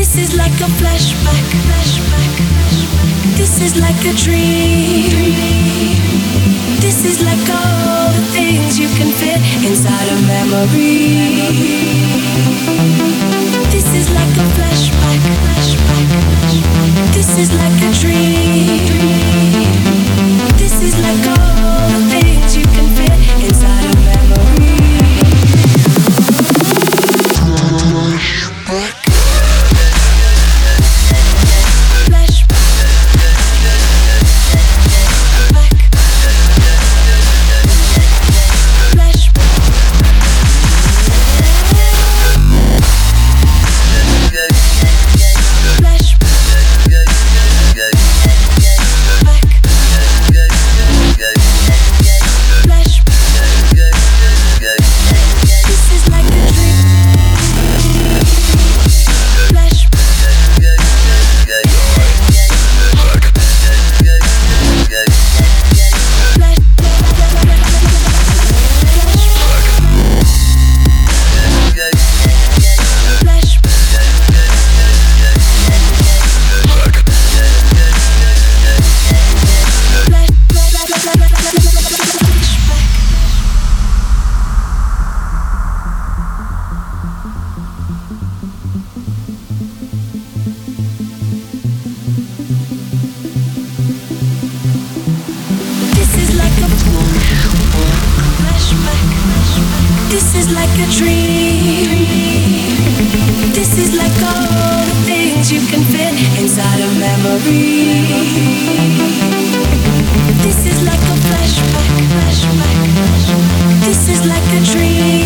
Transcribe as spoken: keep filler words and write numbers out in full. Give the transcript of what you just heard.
This is like a flashback, flashback, flashback. This is like a dream. This is like all the things you can fit inside a memory. This is like a flashback, flashback, flashback. This is like a dream. This is like all the things you can fit inside a memory. Flashback. This is like a dream. This is like all the things you can fit inside a memory. This is like a flashback, flashback, flashback. This is like a dream.